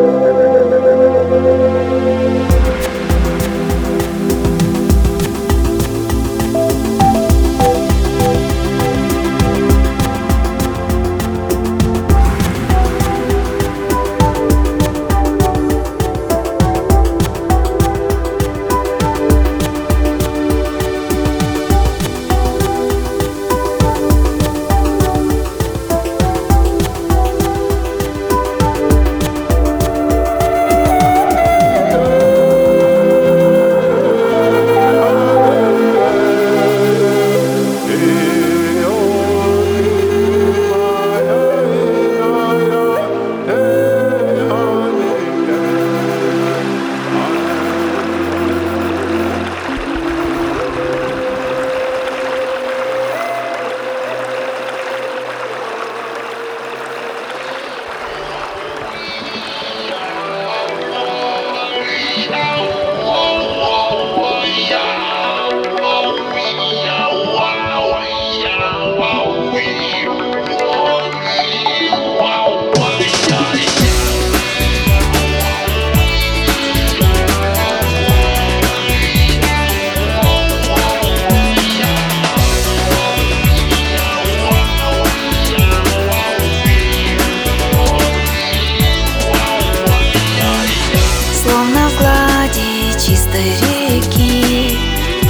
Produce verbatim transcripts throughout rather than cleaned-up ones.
чистой реки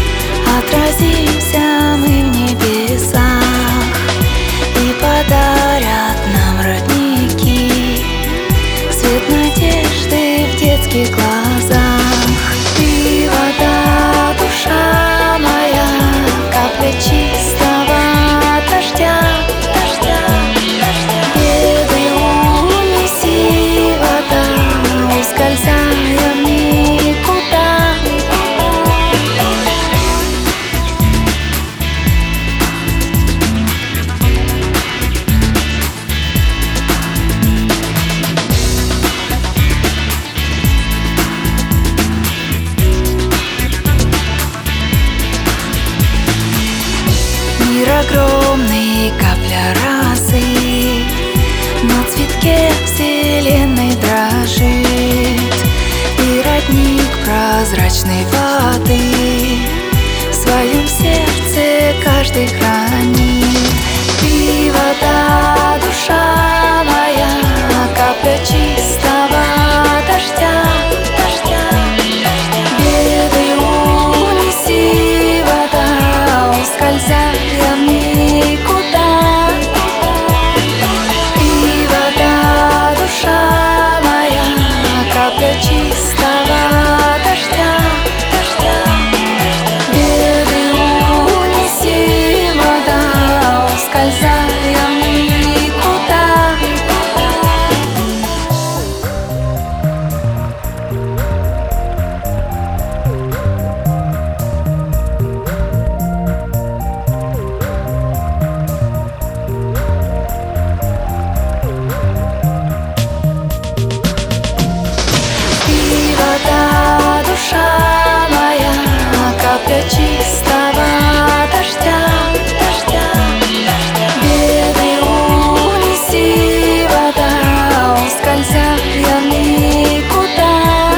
отразимся мы в небесах, и подарят нам родники свет надежды в детских глазах. Ты вода, душа моя, капля чистого дождя, дождя, дождя. Беды унеси, вода, ускользая в никуда. Мир огромный, капля росы, на цветке вселенной дрожит, и родник прозрачной воды в своем сердце каждый хранит. Ты вода, душа моя, капля чистого дождя, дождя. Беды унеси, вода, ускользая в никуда. Ты вода, душа моя, капля чистого дождя, дождя. Беды унеси, вода, ускользая в никуда. Капля чистого дождя, дождя. Беды унеси, вода, ускользая в никуда.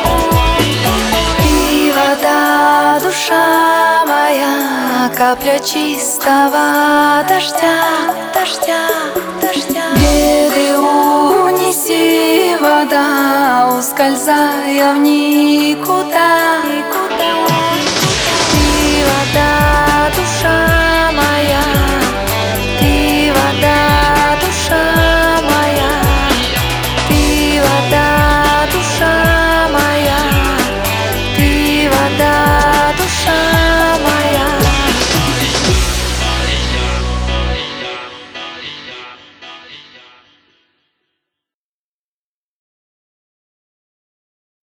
И вода, душа моя, капля чистого дождя, дождя, дождя. Беды унеси, вода, ускользая в никуда. Вода, душа моя, ты вода, душа моя, ты вода, душа моя, ты вода, душа.